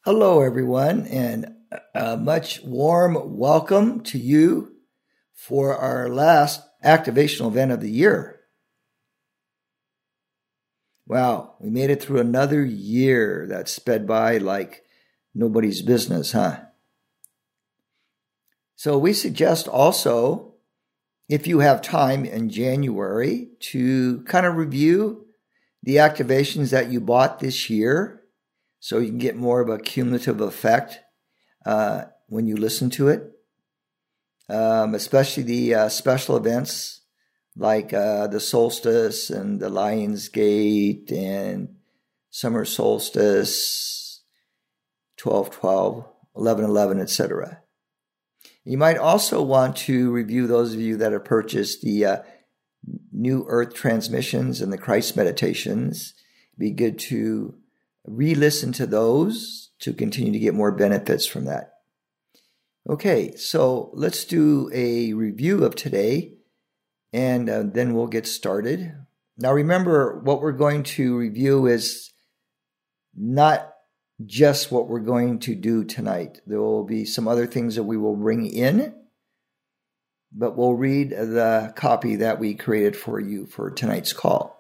Hello, everyone, and a much warm welcome to you for our last activational event of the year. Wow, we made it through another year that sped by like nobody's business, huh? So we suggest also, if you have time in January, to kind of review the activations that you bought this year so you can get more of a cumulative effect when you listen to it, especially the special events like the solstice and the Lion's Gate and summer solstice, 12/12, 11/11, etc. You might also want to review those of you that have purchased the New Earth transmissions and the Christ meditations. It'd be good to re-listen to those to continue to get more benefits from that. Okay, so let's do a review of today, and then we'll get started. Now remember, what we're going to review is not just what we're going to do tonight. There will be some other things that we will bring in, but we'll read the copy that we created for you for tonight's call.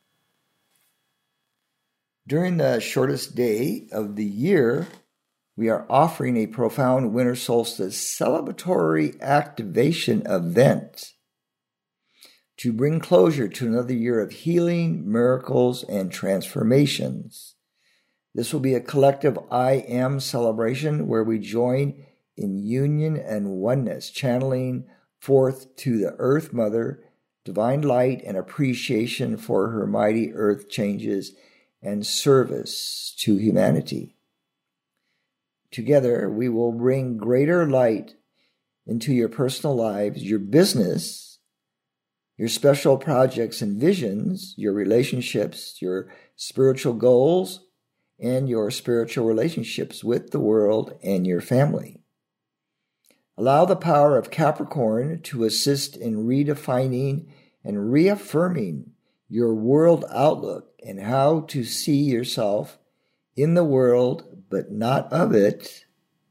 During the shortest day of the year, we are offering a profound winter solstice celebratory activation event to bring closure to another year of healing, miracles, and transformations. This will be a collective I Am celebration where we join in union and oneness, channeling forth to the Earth Mother divine light and appreciation for her mighty earth changes and service to humanity. Together, we will bring greater light into your personal lives, your business, your special projects and visions, your relationships, your spiritual goals, and your spiritual relationships with the world and your family. Allow the power of Capricorn to assist in redefining and reaffirming your world outlook and how to see yourself in the world, but not of it,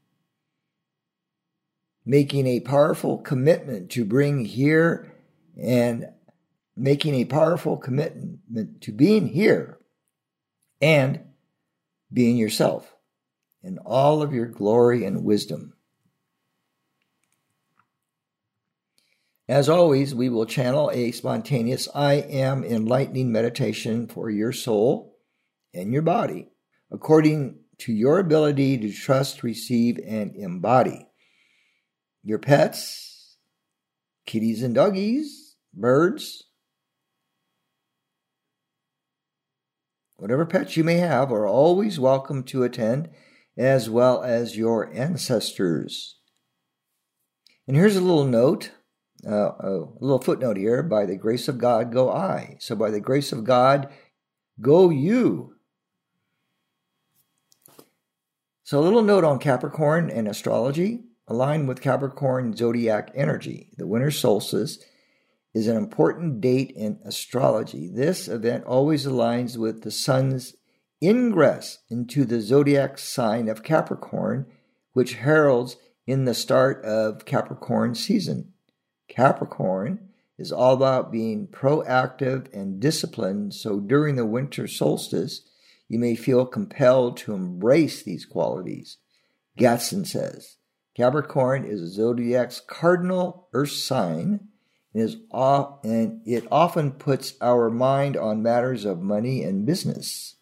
making a powerful commitment to bring here and making a powerful commitment to being here and being yourself in all of your glory and wisdom. As always, we will channel a spontaneous I Am enlightening meditation for your soul and your body, according to your ability to trust, receive, and embody. Your pets, kitties and doggies, birds, whatever pets you may have are always welcome to attend, as well as your ancestors. And here's a little note. A little footnote here: by the grace of God go I. So by the grace of God go you. So a little note on Capricorn and astrology. Aligned with Capricorn zodiac energy, the winter solstice is an important date in astrology. This event always aligns with the sun's ingress into the zodiac sign of Capricorn, which heralds in the start of Capricorn season. Capricorn is all about being proactive and disciplined, so during the winter solstice, you may feel compelled to embrace these qualities. Gatson says, Capricorn is a zodiac's cardinal earth sign and it often puts our mind on matters of money and business.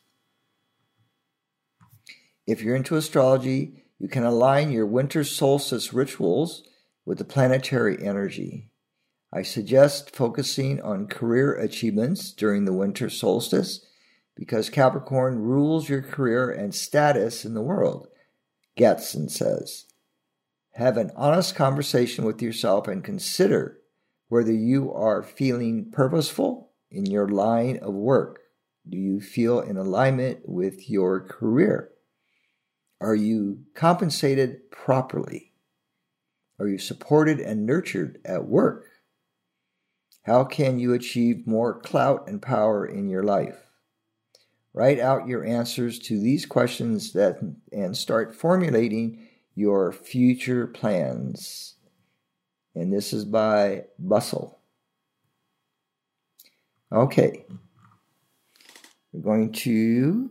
If you're into astrology, you can align your winter solstice rituals with the planetary energy. I suggest focusing on career achievements during the winter solstice because Capricorn rules your career and status in the world, Gatson says. Have an honest conversation with yourself and consider whether you are feeling purposeful in your line of work. Do you feel in alignment with your career? Are you compensated properly? Are you supported and nurtured at work? How can you achieve more clout and power in your life? Write out your answers to these questions and start formulating your future plans. And this is by Bustle. Okay. We're going to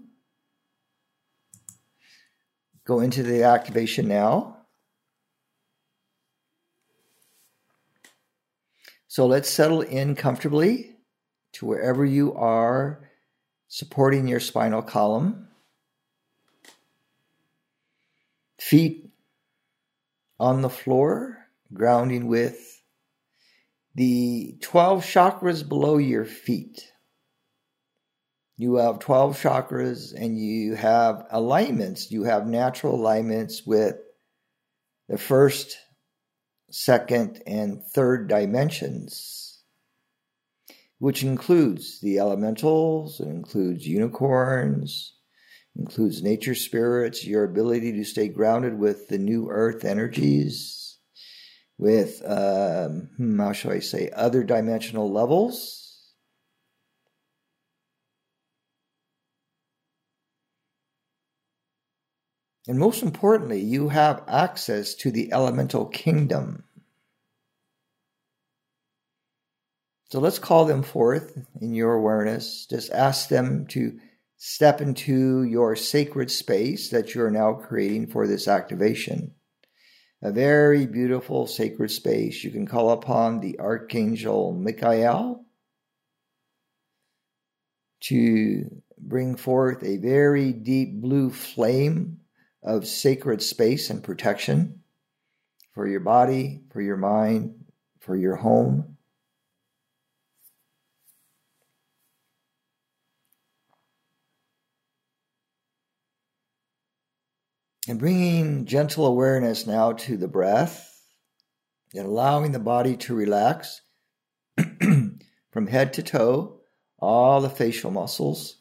go into the activation now. So let's settle in comfortably to wherever you are, supporting your spinal column. Feet on the floor, grounding with the 12 chakras below your feet. You have 12 chakras and you have alignments. You have natural alignments with the first, second, and third dimensions, which includes the elementals, it includes unicorns, includes nature spirits, your ability to stay grounded with the new earth energies, with, how shall I say, other dimensional levels. And most importantly, you have access to the elemental kingdom. So let's call them forth in your awareness. Just ask them to step into your sacred space that you're now creating for this activation. A very beautiful sacred space. You can call upon the Archangel Michael to bring forth a very deep blue flame of sacred space and protection for your body, for your mind, for your home. And bringing gentle awareness now to the breath and allowing the body to relax from head to toe, all the facial muscles.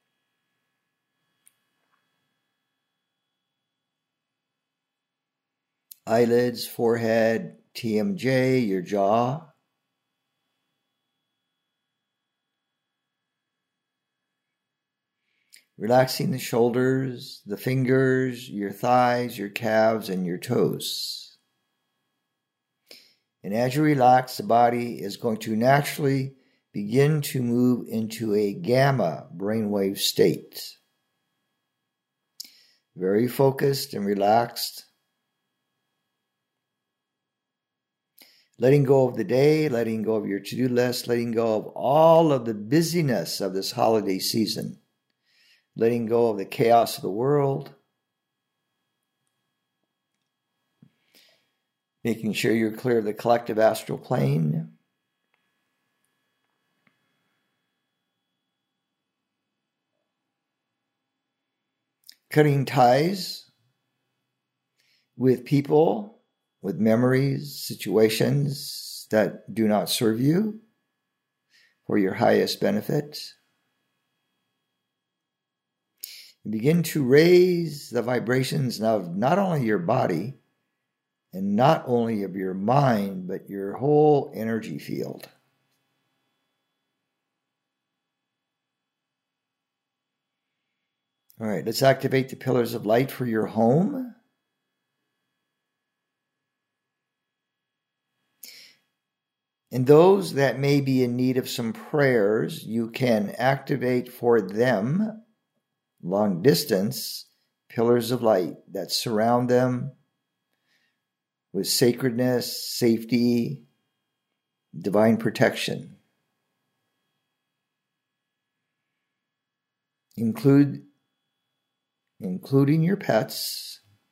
Eyelids, forehead, TMJ, your jaw. Relaxing the shoulders, the fingers, your thighs, your calves, and your toes. And as you relax, the body is going to naturally begin to move into a gamma brainwave state. Very focused and relaxed. Letting go of the day, letting go of your to-do list, letting go of all of the busyness of this holiday season. Letting go of the chaos of the world. Making sure you're clear of the collective astral plane. Cutting ties with people, with memories, situations that do not serve you for your highest benefit. And begin to raise the vibrations of not only your body and not only of your mind, but your whole energy field. All right, let's activate the pillars of light for your home. And those that may be in need of some prayers, you can activate for them, long distance, pillars of light that surround them with sacredness, safety, divine protection. Including your pets.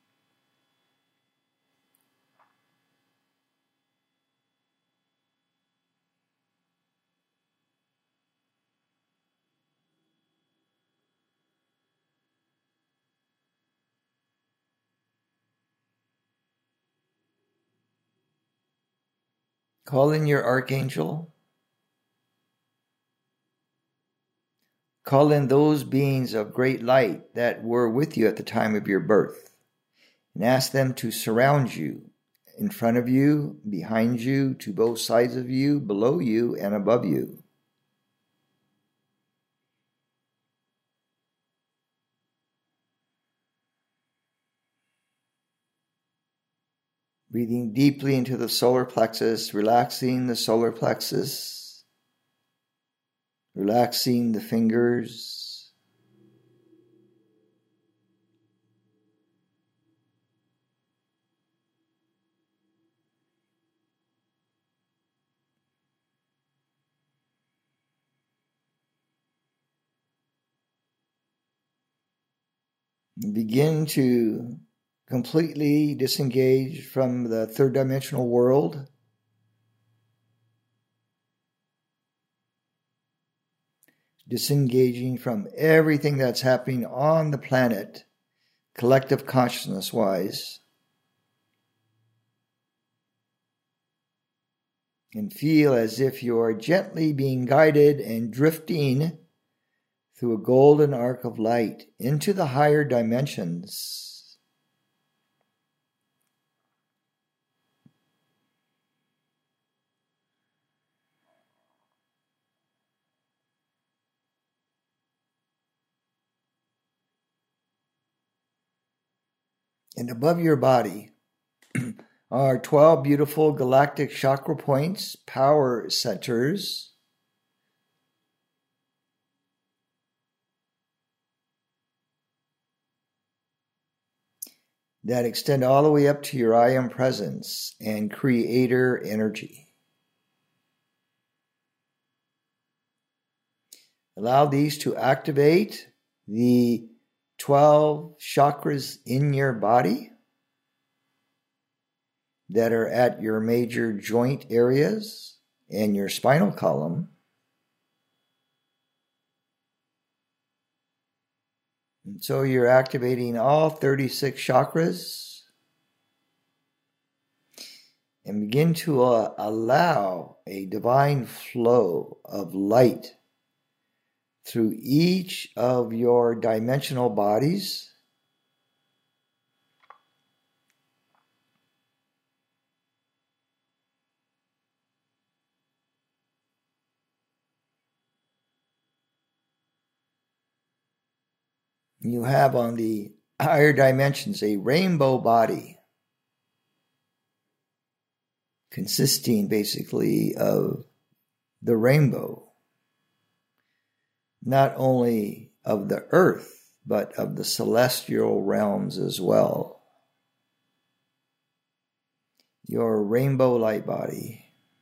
Call in your archangel. Call in those beings of great light that were with you at the time of your birth, and ask them to surround you, in front of you, behind you, to both sides of you, below you, and above you. Breathing deeply into the solar plexus, relaxing the solar plexus, relaxing the fingers. Begin to completely disengage from the third dimensional world. Disengaging from everything that's happening on the planet, collective consciousness-wise. And feel as if you are gently being guided and drifting through a golden arc of light into the higher dimensions. And above your body are 12 beautiful galactic chakra points, power centers. That extend all the way up to your I Am presence and creator energy. Allow these to activate the 12 chakras in your body that are at your major joint areas and your spinal column. And so you're activating all 36 chakras and begin to allow a divine flow of light through each of your dimensional bodies. You have on the higher dimensions a rainbow body consisting basically of the rainbow, not only of the earth, but of the celestial realms as well. Your rainbow light body.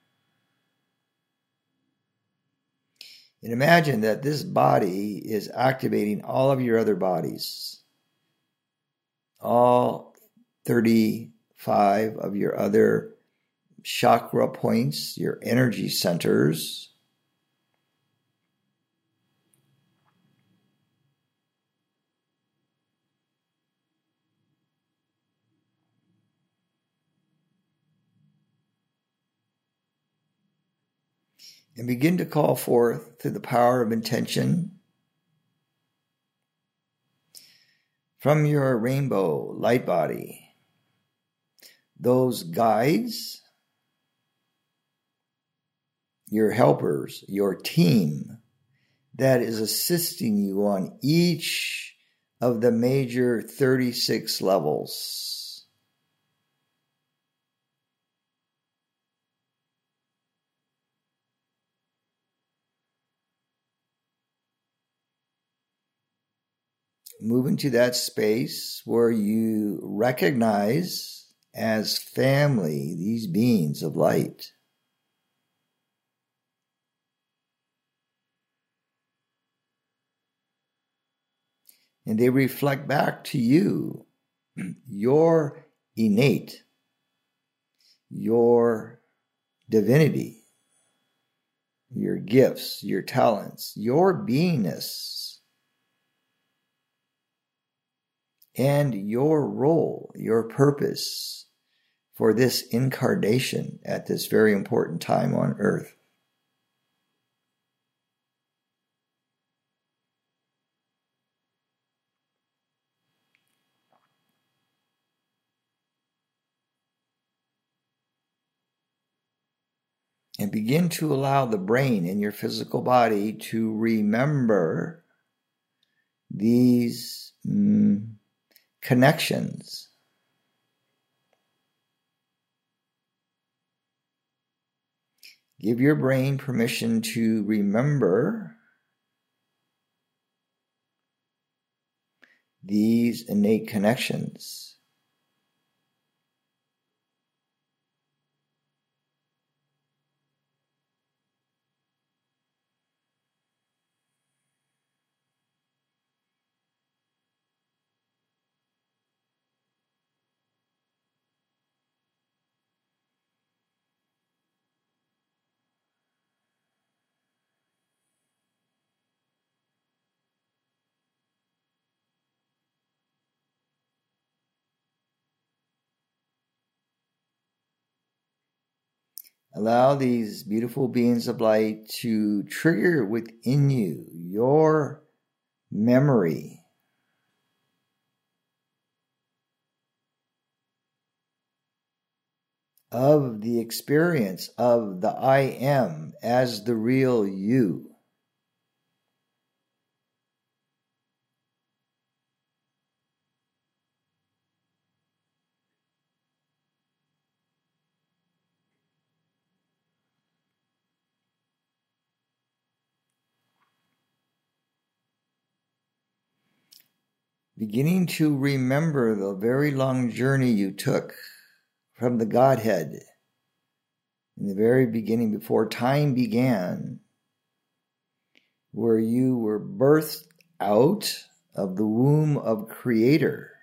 And imagine that this body is activating all of your other bodies, all 35 of your other chakra points, your energy centers. And begin to call forth through the power of intention from your rainbow light body those guides, your helpers, your team that is assisting you on each of the major 36 levels. Move into that space where you recognize as family these beings of light. And they reflect back to you your innate, your divinity, your gifts, your talents, your beingness, and your role, your purpose for this incarnation at this very important time on earth. And begin to allow the brain in your physical body to remember these connections. Give your brain permission to remember these innate connections. Allow these beautiful beings of light to trigger within you your memory of the experience of the I am as the real you. Beginning to remember the very long journey you took from the Godhead in the very beginning, before time began, where you were birthed out of the womb of Creator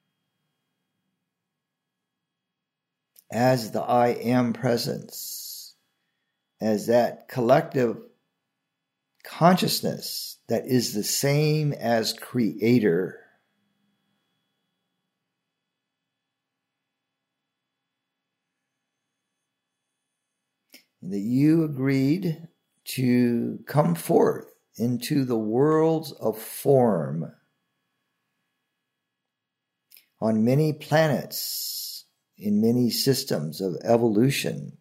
as the I am presence, as that collective consciousness that is the same as Creator. That you agreed to come forth into the worlds of form on many planets, in many systems of evolution.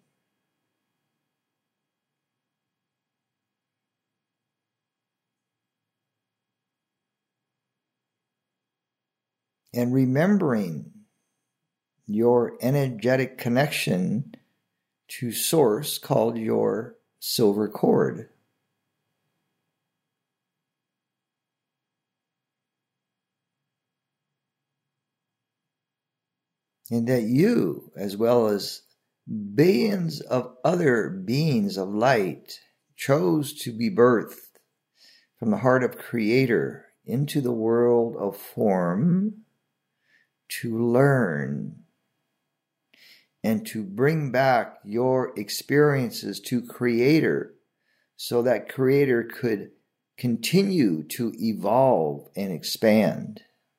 And remembering your energetic connection to Source, called your silver cord. And that you, as well as billions of other beings of light, chose to be birthed from the heart of Creator into the world of form to learn and to bring back your experiences to Creator so that Creator could continue to evolve and expand.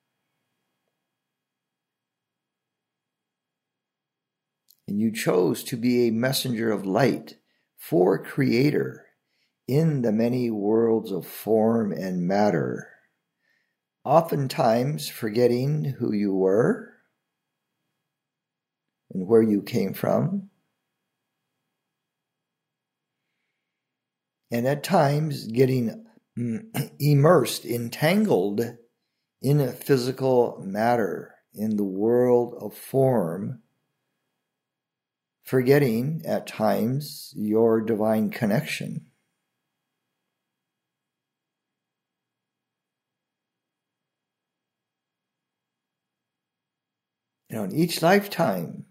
And you chose to be a messenger of light for Creator in the many worlds of form and matter, oftentimes forgetting who you were and where you came from, and at times getting immersed, entangled in a physical matter, in the world of form, forgetting at times your divine connection. In each lifetime,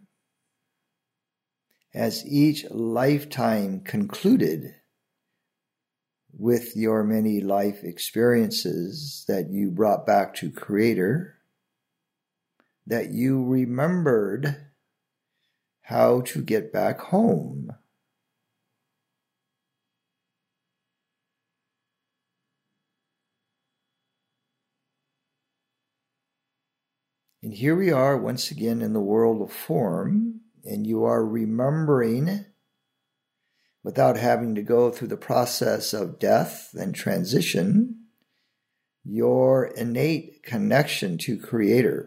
as each lifetime concluded with your many life experiences that you brought back to Creator, that you remembered how to get back home. And here we are once again in the world of form, and you are remembering without having to go through the process of death and transition, your innate connection to Creator.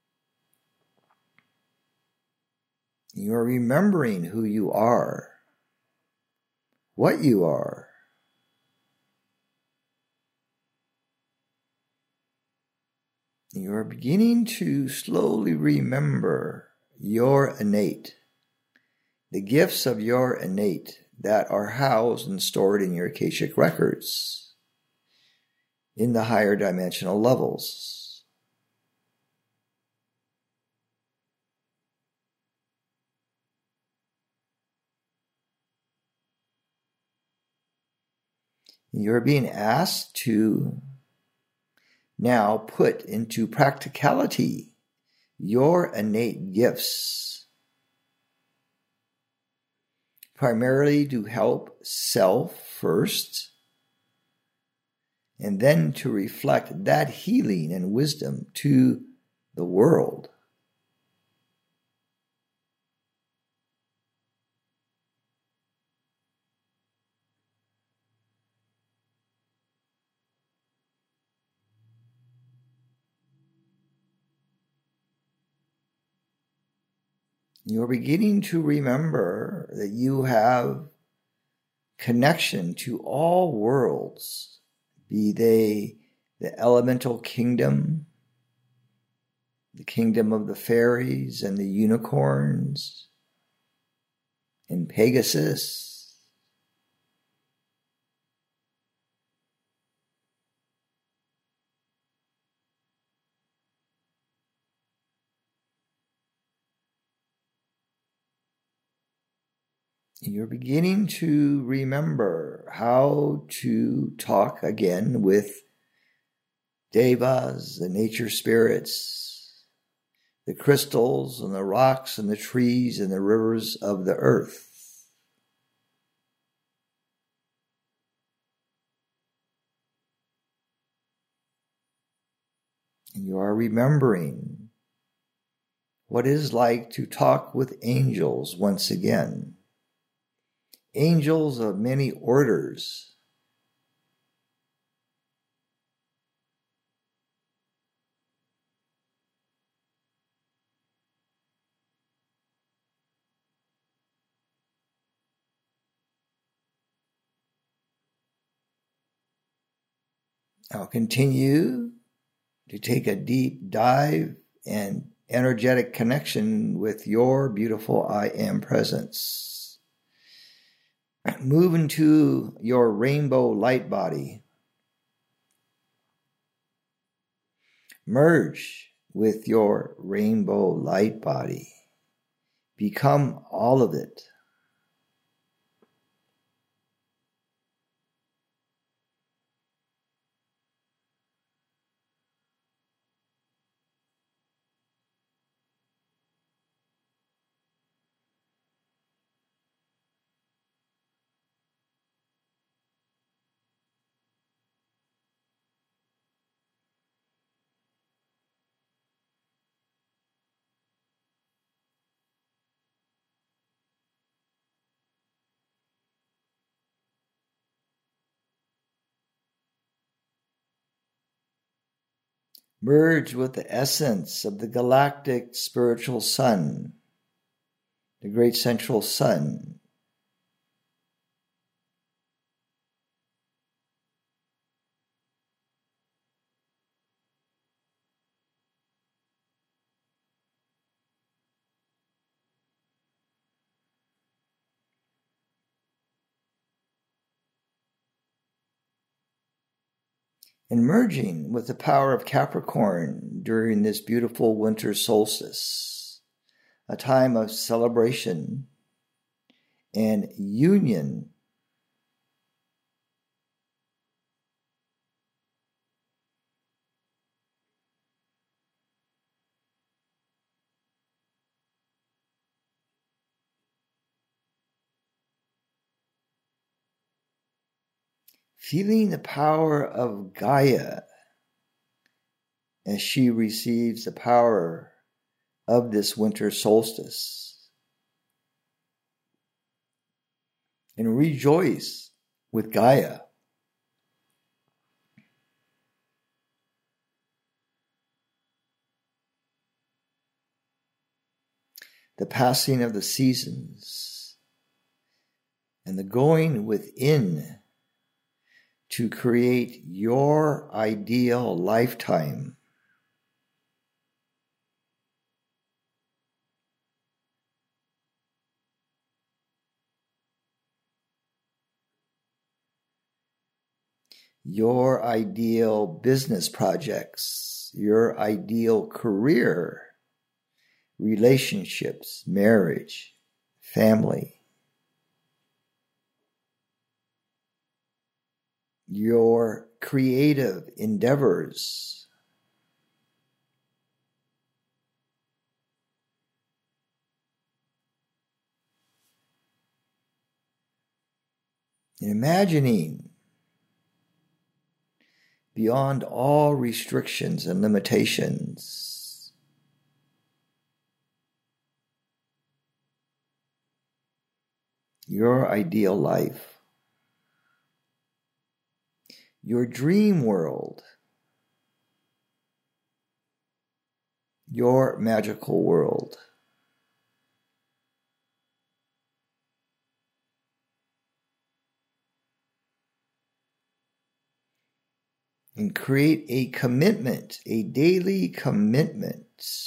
You are remembering who you are, what you are. You are beginning to slowly remember your innate, the gifts of your innate, that are housed and stored in your Akashic records in the higher dimensional levels. You're being asked to now put into practicality your innate gifts, primarily to help self first, and then to reflect that healing and wisdom to the world. You're beginning to remember that you have connection to all worlds, be they the elemental kingdom, the kingdom of the fairies and the unicorns, and Pegasus, you're beginning to remember how to talk again with devas, the nature spirits, the crystals and the rocks and the trees and the rivers of the earth. And you are remembering what it is like to talk with angels once again. Angels of many orders. I'll continue to take a deep dive and energetic connection with your beautiful I Am presence. Move into your rainbow light body. Merge with your rainbow light body. Become all of it. Merge with the essence of the galactic spiritual sun, the great central sun. And merging with the power of Capricorn during this beautiful winter solstice, a time of celebration and union. Feeling the power of Gaia as she receives the power of this winter solstice. And rejoice with Gaia. The passing of the seasons and the going within to create your ideal lifetime. your ideal business projects, your ideal career, relationships, marriage, family, your creative endeavors, imagining beyond all restrictions and limitations your ideal life, your dream world, your magical world. And create a commitment, a daily commitment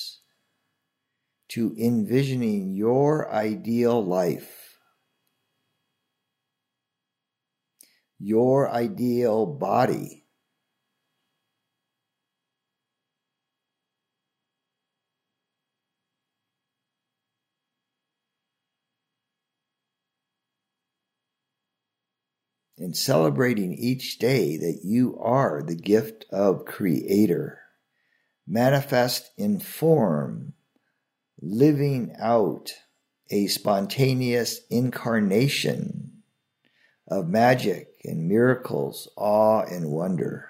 to envisioning your ideal life, your ideal body, and celebrating each day that you are the gift of Creator, manifest in form, living out a spontaneous incarnation of magic and miracles, awe and wonder.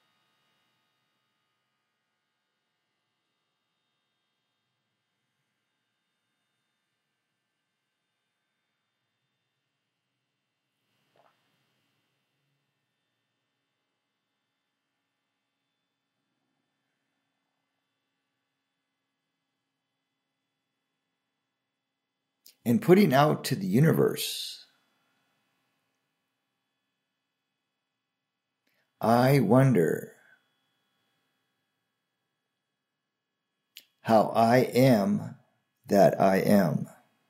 And putting out to the universe, I wonder how I am that I am.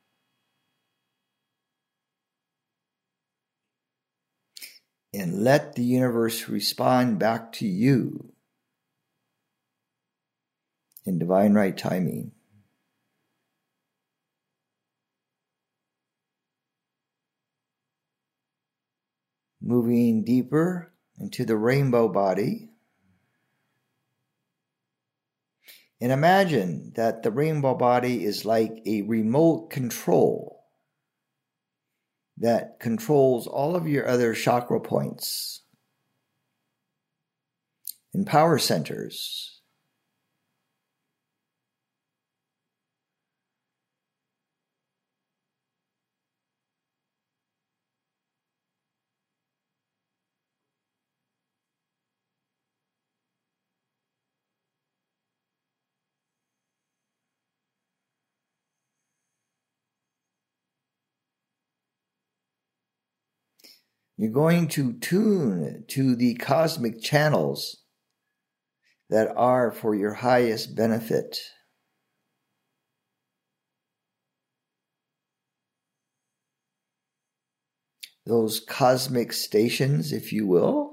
And let the universe respond back to you in divine right timing. Moving deeper into the rainbow body. And imagine that the rainbow body is like a remote control that controls all of your other chakra points and power centers. You're going to tune to the cosmic channels that are for your highest benefit. Those cosmic stations, if you will,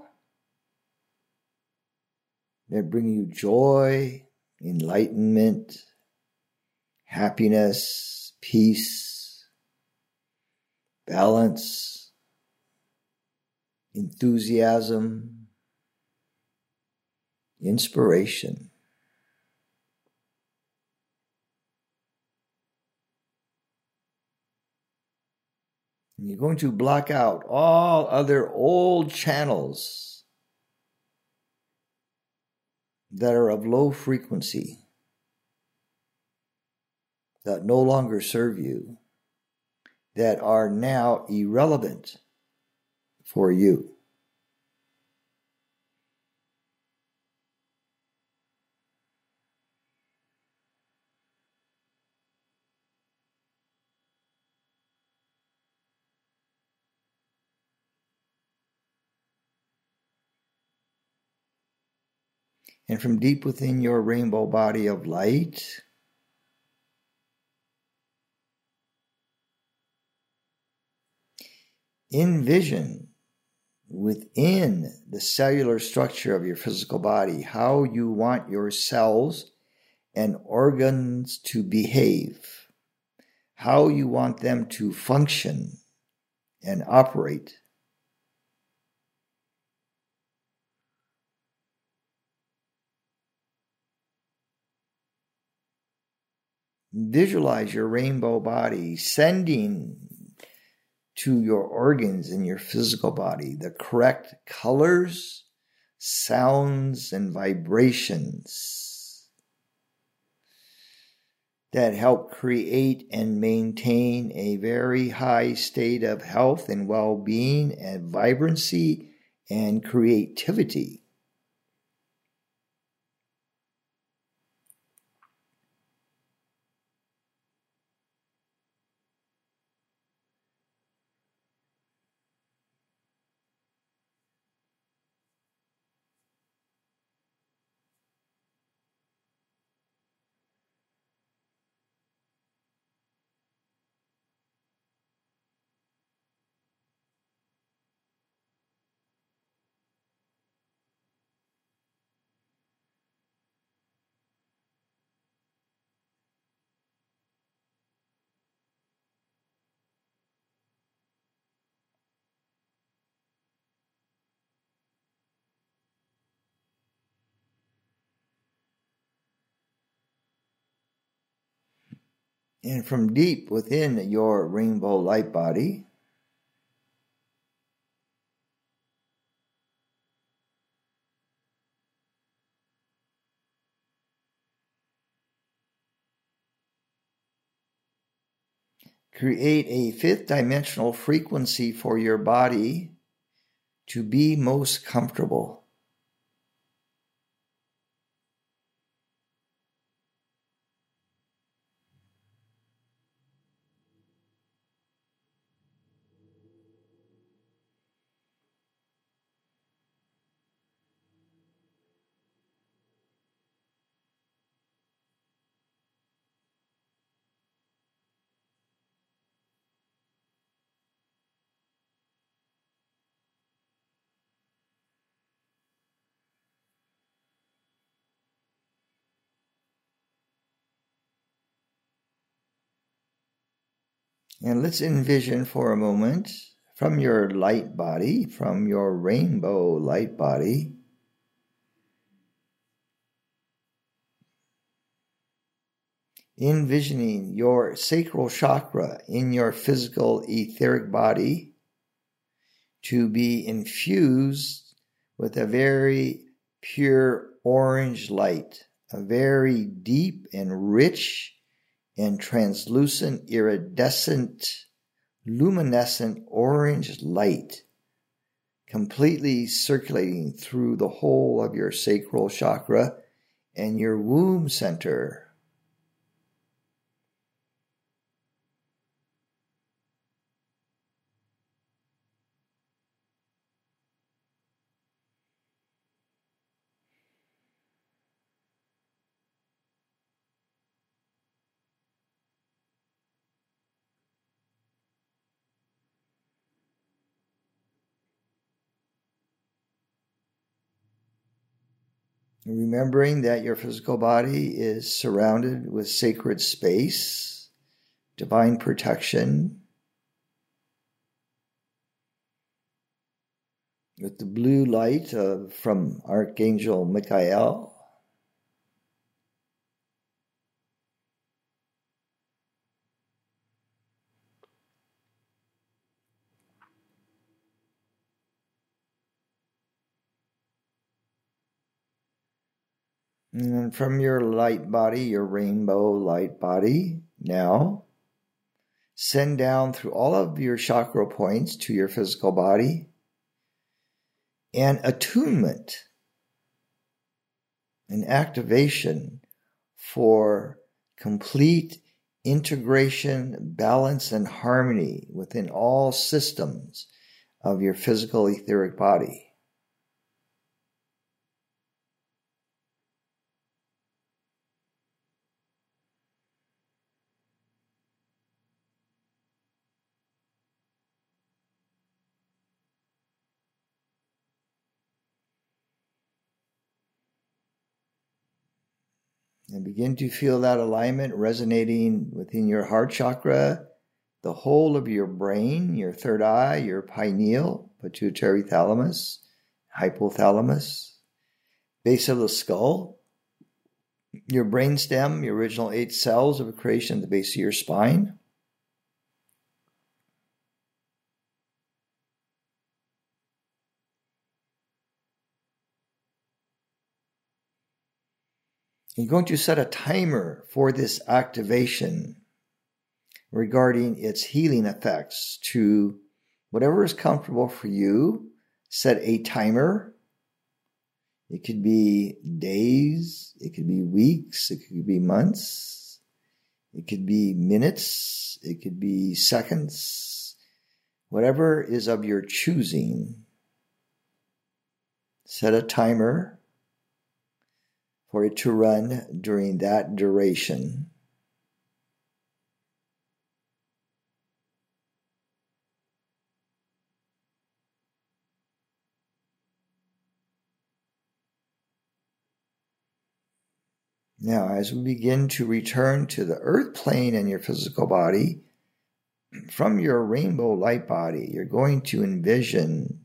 that bring you joy, enlightenment, happiness, peace, balance, enthusiasm, inspiration. And you're going to block out all other old channels that are of low frequency, that no longer serve you, that are now irrelevant for you. And from deep within your rainbow body of light, envision within the cellular structure of your physical body, how you want your cells and organs to behave, how you want them to function and operate. Visualize your rainbow body sending to your organs in your physical body the correct colors, sounds, and vibrations that help create and maintain a very high state of health and well-being and vibrancy and creativity. And from deep within your rainbow light body, create a fifth dimensional frequency for your body to be most comfortable. And let's envision for a moment from your light body, from your rainbow light body, envisioning your sacral chakra in your physical etheric body to be infused with a very pure orange light, a very deep and rich and translucent, iridescent, luminescent orange light, completely circulating through the whole of your sacral chakra and your womb center. Remembering that your physical body is surrounded with sacred space, divine protection, with the blue light from Archangel Michael. And from your light body, your rainbow light body, now send down through all of your chakra points to your physical body an attunement, an activation for complete integration, balance, and harmony within all systems of your physical etheric body. And begin to feel that alignment resonating within your heart chakra, the whole of your brain, your third eye, your pineal, pituitary thalamus, hypothalamus, base of the skull, your brainstem, your original 8 cells of creation at the base of your spine. You're going to set a timer for this activation regarding its healing effects to whatever is comfortable for you. Set a timer. It could be days, it could be weeks, it could be months, it could be minutes, it could be seconds, whatever is of your choosing. Set a timer for it to run during that duration. Now, as we begin to return to the earth plane in your physical body, from your rainbow light body, you're going to envision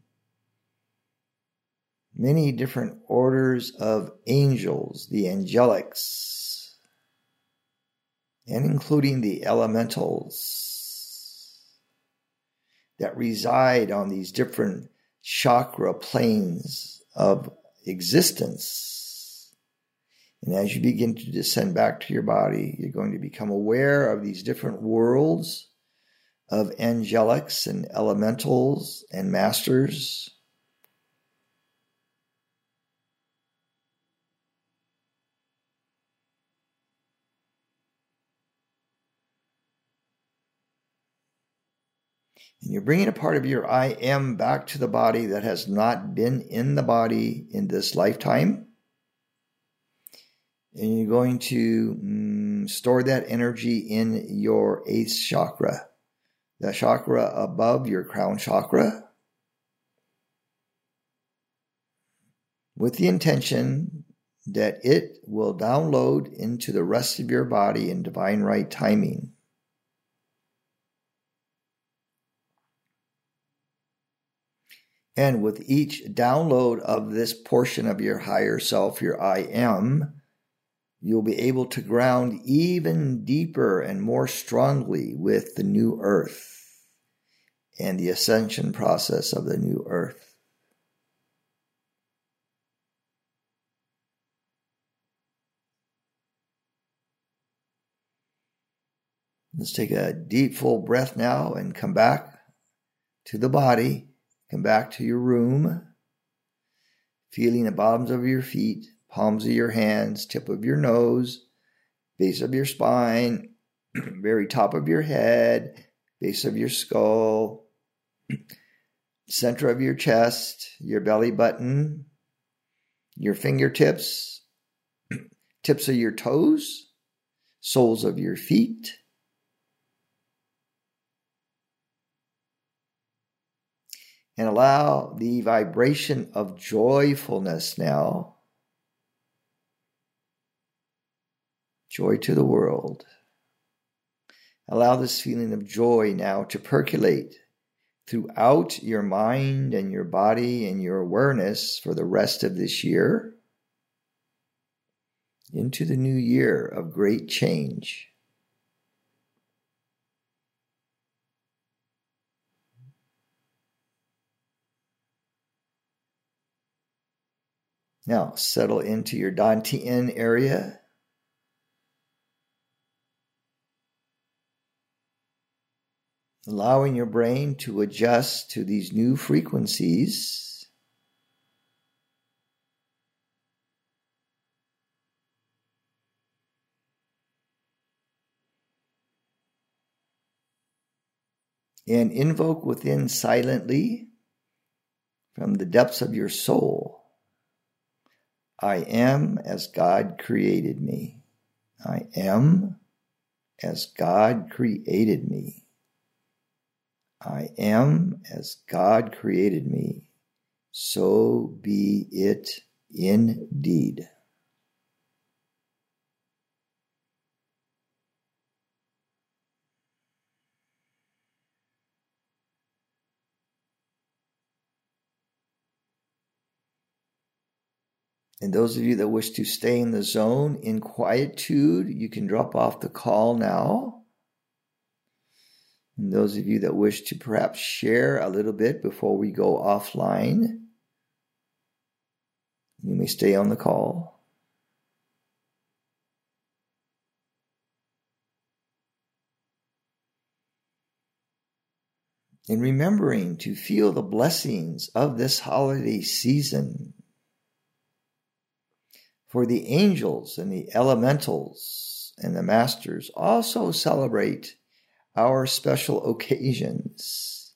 many different orders of angels, the angelics, and including the elementals that reside on these different chakra planes of existence. And as you begin to descend back to your body, you're going to become aware of these different worlds of angelics and elementals and masters. And you're bringing a part of your I am back to the body that has not been in the body in this lifetime. And you're going to store that energy in your 8th chakra, the chakra above your crown chakra, with the intention that it will download into the rest of your body in divine right timing. And with each download of this portion of your higher self, your I am, you'll be able to ground even deeper and more strongly with the new earth and the ascension process of the new earth. Let's take a deep, full breath now and come back to the body. Come back to your room, feeling the bottoms of your feet, palms of your hands, tip of your nose, base of your spine, very top of your head, base of your skull, center of your chest, your belly button, your fingertips, tips of your toes, soles of your feet. And allow the vibration of joyfulness now, joy to the world. Allow this feeling of joy now to percolate throughout your mind and your body and your awareness for the rest of this year into the new year of great change. Now, settle into your Dantian area. Allowing your brain to adjust to these new frequencies. And invoke within silently from the depths of your soul. I am as God created me. I am as God created me. I am as God created me. So be it indeed. And those of you that wish to stay in the zone in quietude, you can drop off the call now. And those of you that wish to perhaps share a little bit before we go offline, you may stay on the call. And remembering to feel the blessings of this holiday season. For the angels and the elementals and the masters also celebrate our special occasions.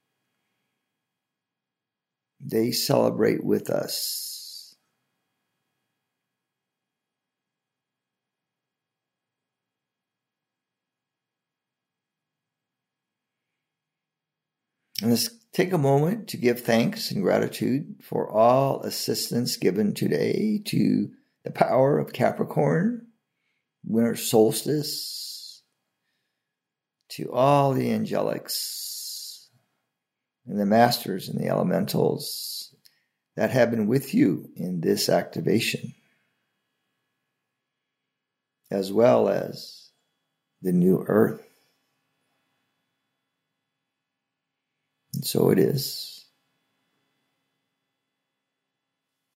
They celebrate with us. And let's take a moment to give thanks and gratitude for all assistance given today to the power of Capricorn, winter solstice, to all the angelics and the masters and the elementals that have been with you in this activation, as well as the new earth. And so it is.